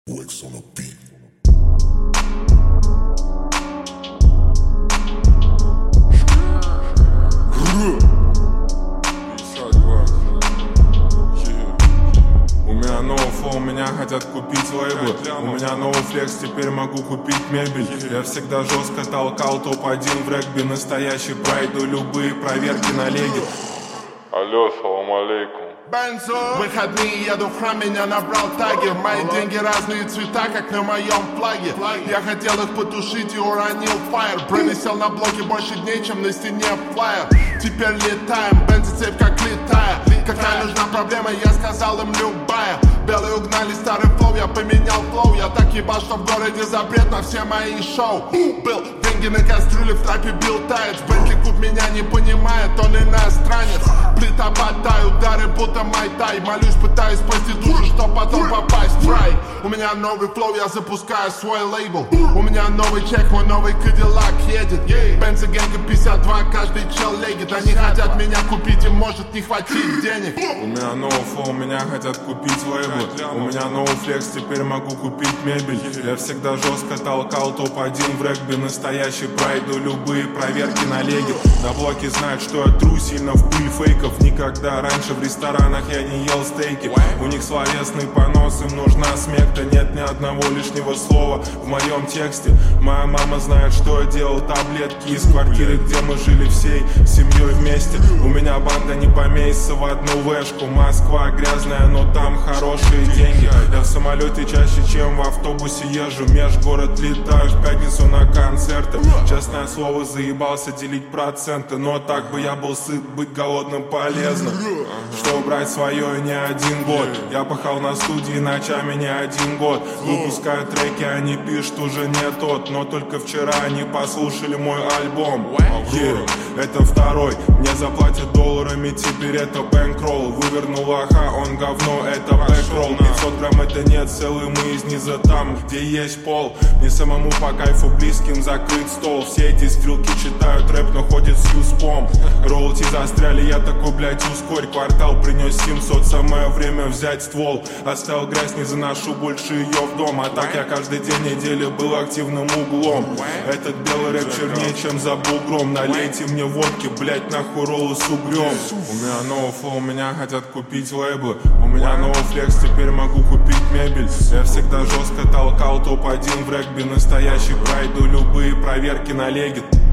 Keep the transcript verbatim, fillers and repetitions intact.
Flex on a beat. У меня новый флоу, меня хотят купить лейблы. У меня новый флекс, теперь могу купить мебель. Я всегда жестко толкал топ один в регби. Настоящий пройду любые проверки на леге. Алло, салам алейкум. Бензо. Выходные еду в храм, меня набрал тагер. Мои деньги разные цвета, как на моем флаге. Я хотел их потушить и уронил фаер. Пролетел на блоке больше дней, чем на стене флаер. Теперь летаем, бензоцепь как летая. Какая нужна проблема, я сказал им любая. Белые угнали старый флоу, я поменял флоу. Я так ебал, что в городе запрет на все мои шоу. Был деньги на кастрюле, в трапе бил таец. Бентли Куб меня не понимает, он иностранец. Плита потай, удары будто майтай. Молюсь, пытаюсь спасти душу, чтоб потом попасть в рай. У меня новый флоу, я запускаю свой лейбл. У меня новый чек, мой новый Кадиллак едет. Бензогенга пятьдесят два, каждый чел легит. Они хотят меня купить, им может не хватить денег. У меня новый флоу, меня хотят купить лейблы. У меня новый флекс, теперь могу купить мебель. Я всегда жестко толкал топ один в регби. Настоящий пройду любые проверки на леге. На блоке знают, что я тру сильно в пыль фейков. Никогда раньше в ресторанах я не ел стейки. У них словесный понос, им нужна смекта. Нет ни одного лишнего слова в моем тексте. Моя мама знает, что я делал таблетки из квартиры, где мы жили всей семьей вместе. У меня банда не поместится в одну вэшку. Москва грязная, но там хорошие деньги. Я в самолете чаще, чем в автобусе езжу. Межгород летаю в пятницу на концерты. Честное слово, заебался делить проценты. Но так бы я был сыт, быть голодным полезно. Чтобы брать свое не один год. Я пахал на студии ночами не один год. Выпускаю треки, они пишут уже не тот. Но только вчера они послушали мой альбом. Yeah, это второй, мне заплатят долларами, теперь это бэнкролл. Вывернул лоха, он говно, это бэкролл. Пятьсот грамм это не целый, мы из низа там, где есть пол. Мне самому по кайфу близким закрыт стол. Все эти стрелки читают рэп, но ходят с юспом. Роулти застряли, я такой, блять, ускорь. Квартал принес семьсот, самое время взять ствол. Оставил грязь, не заношу больше ее в дом. А так я каждый день недели был активным углом. Этот белый рэп чернее, чем за бугром. Налейте мне водки, блять, нахуй роллы с угрем. У меня новый флоу, меня хотят купить лейблы. У меня новый флекс, теперь могу купить мебель. Я всегда жестко толкал топ один в регби. Настоящий пройду любые проверки на леге.